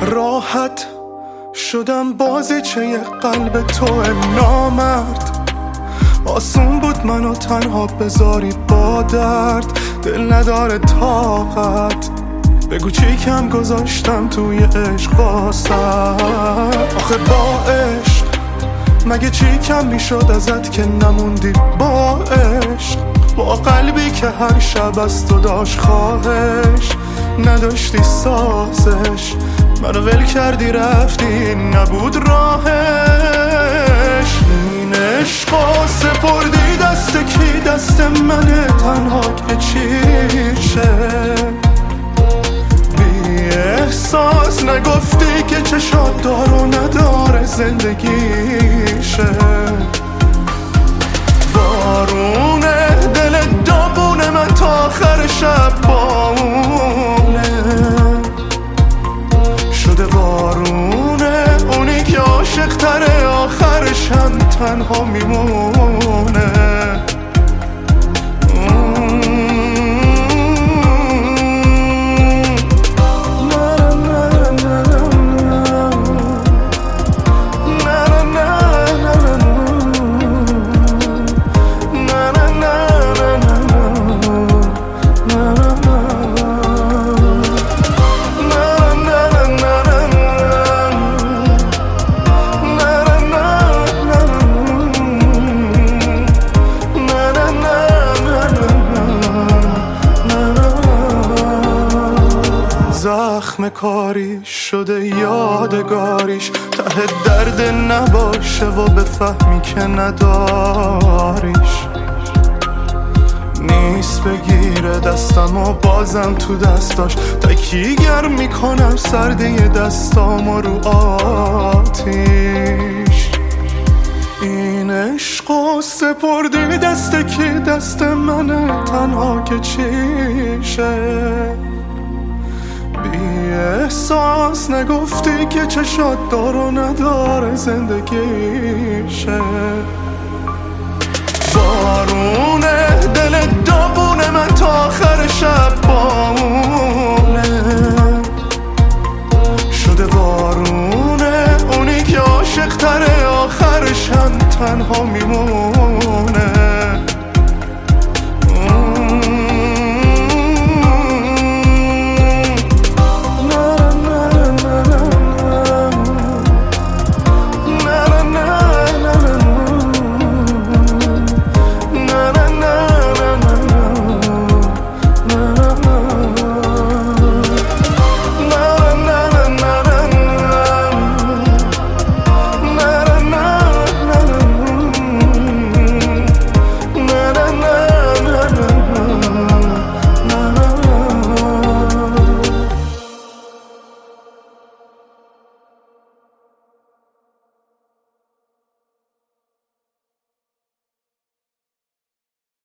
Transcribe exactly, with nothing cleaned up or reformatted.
راحت شدم بازیچه یه قلب تو نامرد. آسون بود منو تنها بذاری با درد، دل نداره طاقت. بگو چی کم گذاشتم توی عشق واسه. آخه با عشق مگه چی کم میشد ازت که نموندی با عشق؟ با قلبی که هر شب از تو داشت خواهش، نداشتی سازش، منو ول کردی رفتی نبود راهش. این عشقا سپردی دست کی؟ دست منه تنها که چیشه. بی احساس نگفتی که چشات دار و نداره زندگیشه. بارونه دل داغونه من تا آخر شب باونه شده. بارونه اونی که عاشق تره آخرش هم تنها میمونه. زخم کاری شده یادگاریش، ته درد نباشه و بفهمی که نداریش. نیست بگیره دستم و بازم تو دستاش تکیگر میکنم سردی دستام رو آتیش. این عشقو سپردی دست کی؟ دست منه تنها که چیشه. بی احساس نگفتی که چشات دار و نداره زندگیشه. بارونه دل داغونه من تا آخر شب باونه شده. بارونه اونی که عاشق تره آخرش هم تنها میمونه.